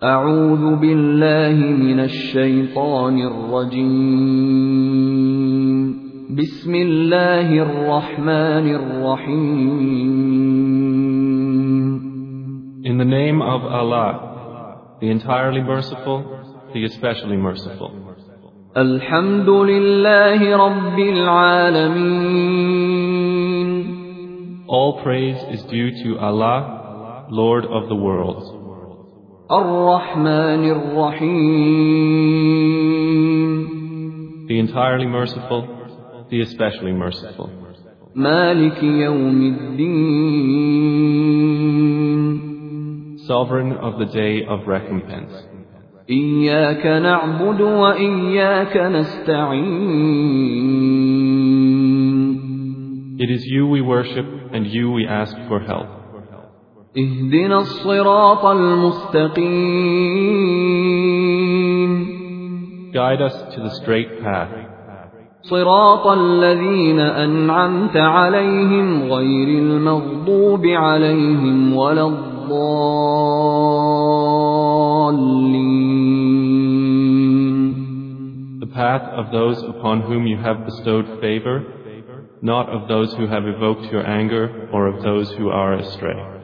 أعوذ بالله من الشيطان الرجيم بسم الله الرحمن الرحيم In the name of Allah, the entirely merciful, the especially merciful. الحمد لله رب العالمين All praise is due to Allah, Lord of the worlds. الرحمن الرحيم The entirely merciful, the especially merciful. مالك يوم الدين Sovereign of the day of recompense. إياك نعبد وإياك نستعين It is you we worship and you we ask for help. اهدنا الصراط المستقيم Guide us to the straight path. صراط الذين أنعمت عليهم غير المغضوب عليهم ولا الضالين. The path of those upon whom you have bestowed favor, not of those who have evoked your anger or of those who are astray.